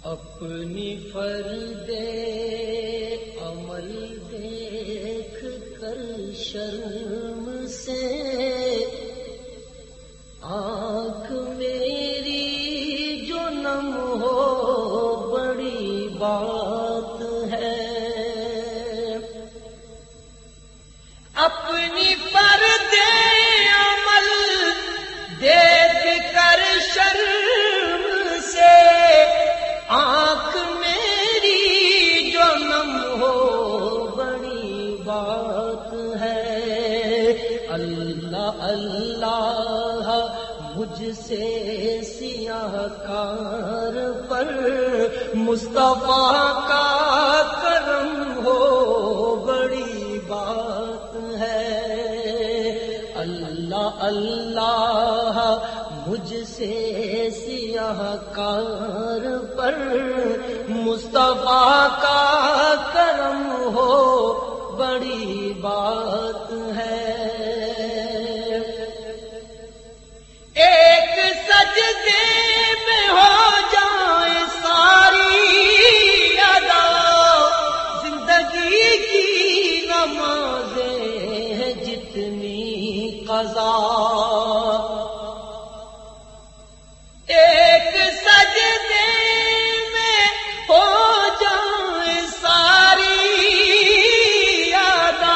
اپنی فرد عمل دیکھ کر شرم سے آنکھ میری جو نم ہو بڑی بات ہے۔ اپنی فرد عمل دیکھ کر شرم سے آنکھ میری جو نم ہو بڑی بات ہے۔ اللہ اللہ مجھ سے سیاہ کار پر مصطفیٰ کا کرم ہو بڑی بات ہے۔ اللہ اللہ مجھ سے سیاہ کار پر مصطفیٰ کا کرم ہو بڑی بات ہے۔ ایک سجدے میں ہو جائے ساری ادا، زندگی کی نمازیں ہیں جتنی قضا۔ ایک سجدے میں ہو جائے ساری ادا،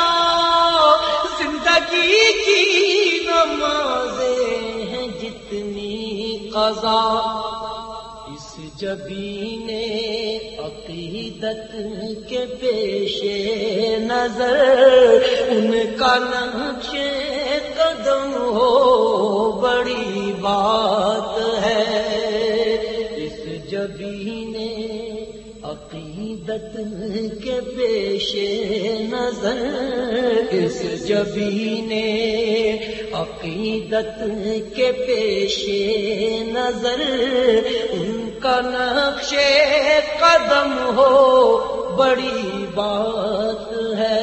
زندگی کی نمازیں ہیں جتنی قضا۔ اس جبین عقیدت کے پیش نظر ان کا نقش قدم ہو بڑی بات ہے۔ اس جبین عقیدت کے پیش نظر، اس جبین عقیدت کے پیش نظر ان کا نقش قدم ہو بڑی بات ہے۔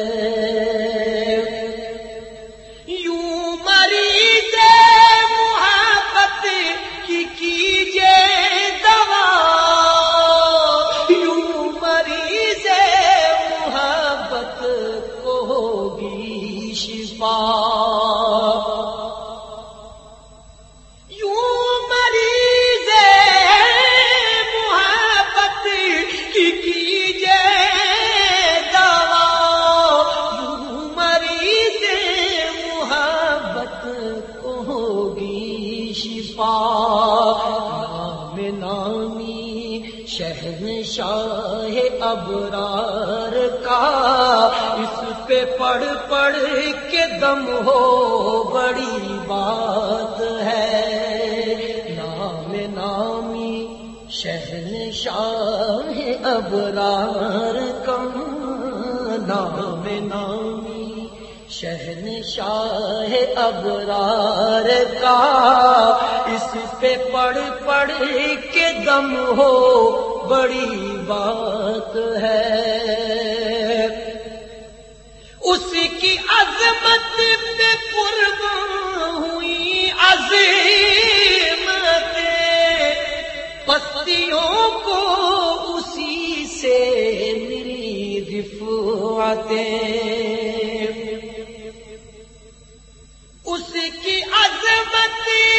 نام نامی شہنشاہ ابرار کا اس پہ پڑھ پڑھ کے دم ہو بڑی بات ہے۔ نام نامی شہنشاہ ابرار کا، نام نامی شہنشاہ ابرار کا اس پہ پڑھ پڑھ کے دم ہو بڑی بات ہے۔ اس کی عظمت پہ قربان ہوئی عظمتیں، پستیوں کو اسی سے ملی رفعتیں۔ اس کی عظمت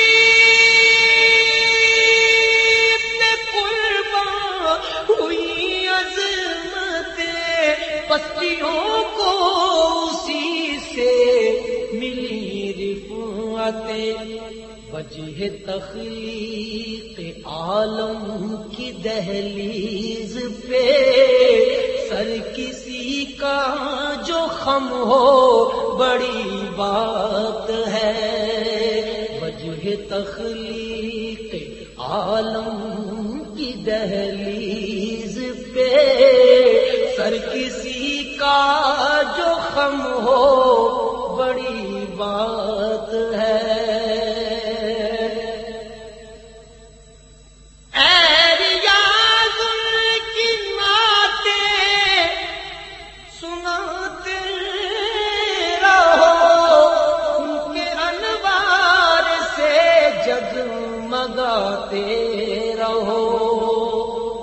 پہ قربان ہوئی عظمتیں، پستیوں کو اسی سے ملی رفعتیں۔ وجہ تخلیق عالم کی دہلیز پہ سر کسی کا جو خم ہو بڑی بات ہے۔ وجہ تخلیق عالم کی دہلیز پہ سر کسی کا جو خم ہو بڑی بات ہے۔ جگمگاتے رہو،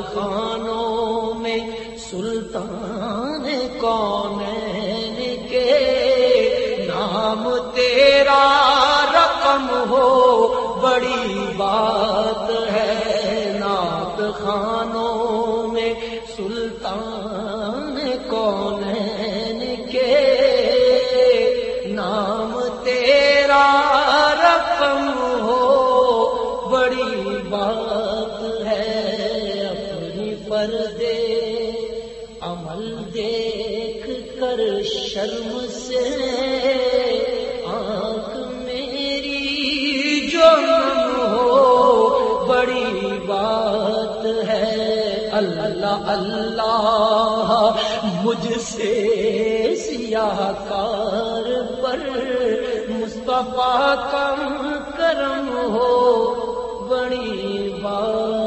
خانوں میں سلطان کونین کے نام تیرا رقم ہو بڑی بات ہے، نعت خانوں میں سلطان کونین کے نام تیرا رقم ہو بڑی بات ہے، اپنی پردے عمل دیکھ کر شرم سے آنکھ میری جو نم ہو بڑی بات ہے، اللہ اللہ مجھ سے سیاہ کار پر مصطفیٰ کم کرم ہو بڑی بات